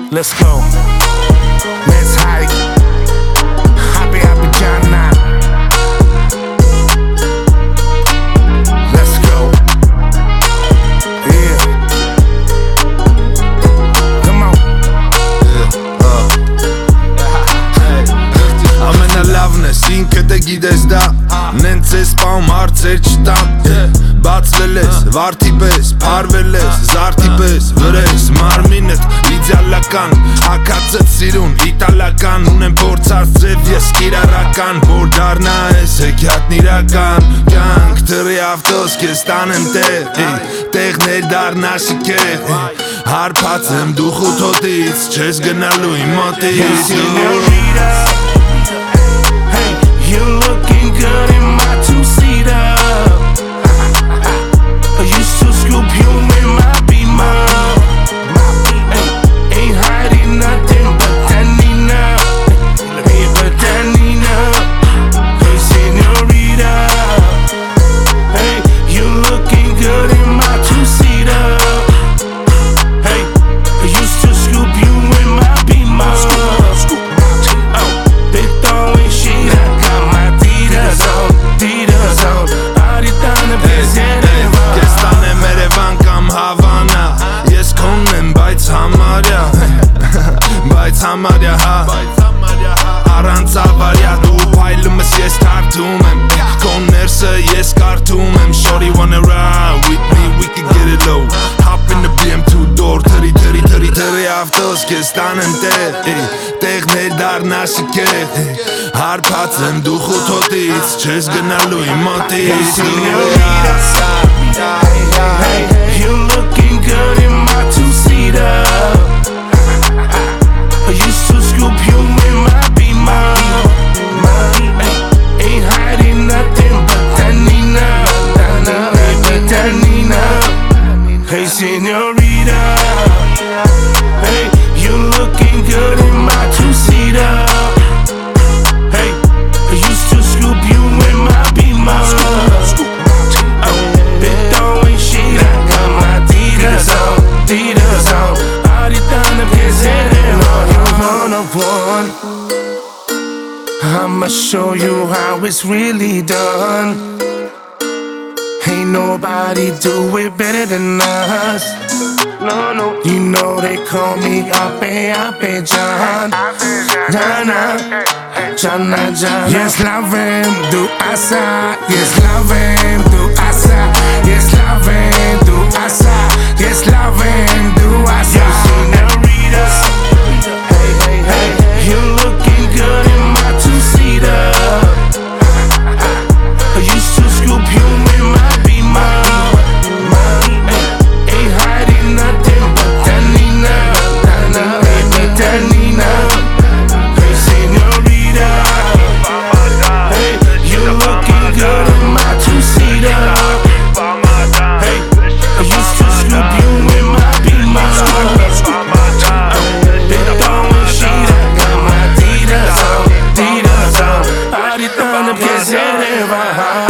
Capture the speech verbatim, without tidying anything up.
Let's go. Let's hike. Happy, happy John now. Let's go. Yeah. Come on. Yeah, uh. Ամենալավնես ինքը դե գիտես դա Նենց ես պահում հարցեր չտամ Բացվել ես, վարդի պես, պարվել ես, զարդի պես Վրես, մարմինդ, իդյալական Հակացըտ սիրուն, իտալական Ունեմ փորձած ձև ես կիրարական Որ դարնա ես հեքյատն իրական Կյանք թրի ավտոս կեզ տանեմ տեղ Տեղներ դարնա շիկեղ Հարպած եմ դու խութոտից Չես գնալու իմ մոտից Senorita, hey, you looking good in my two-seater I used to scoop you in my Beamer hey, ain't hiding nothing but that Nina hey, but that Nina Hey, senorita Hey, you looking good in my two-seater Hey, I used to scoop you in my Beamer Oh, they throwing shit I got my Adidas on, Adidas on Արիտանը պեզերևա Կես տանեմ Երևան կամ Հավանա Ես քոնն եմ, բայց համարյա Բայց համարյա հա Առանց ավարյա դու փայլում ես ես թարթում եմ Քոն ներսը ես կարդում եմ Shorty wanna ride with me, we can get it low Hop in the B M two door, թրի թրի թրի թրի ավտոս կես տանեմ տեղ Տեղներ դարնա շիկեղ Հարպած եմ դու խութոտից Չես գնալու իմ մոտից Hey, you looking good in my two-seater I used to scoop you in my Beamer hey, ain't hiding nothing but that Nina hey, but that Nina Hey, senorita Hey, you looking good in my two-seater Hey, I used to scoop you in my Beamer Oh, they throwing shit I got my Adidas on, Adidas on Aritana pezereva You're one of one I'ma show you how it's really done Ain't nobody do it better than us No, no You know they call me Ape, Ape John Jana, Jana, Jana Yes, la vem do asa Yes, la vem do asa Yes, la vem do asa Yes, la vem do asa Yes, senorita Hey, hey, hey You looking good in my two-seater I used to scoop you in my Beamer Ain't hiding nothing but that Nina Hey, but that Nina Hey, senorita Hey, you looking good in my two-seater Hey, I used to scoop you in my Beamer They throwing shit I got my Adidas on, Adidas on Aritana pezereva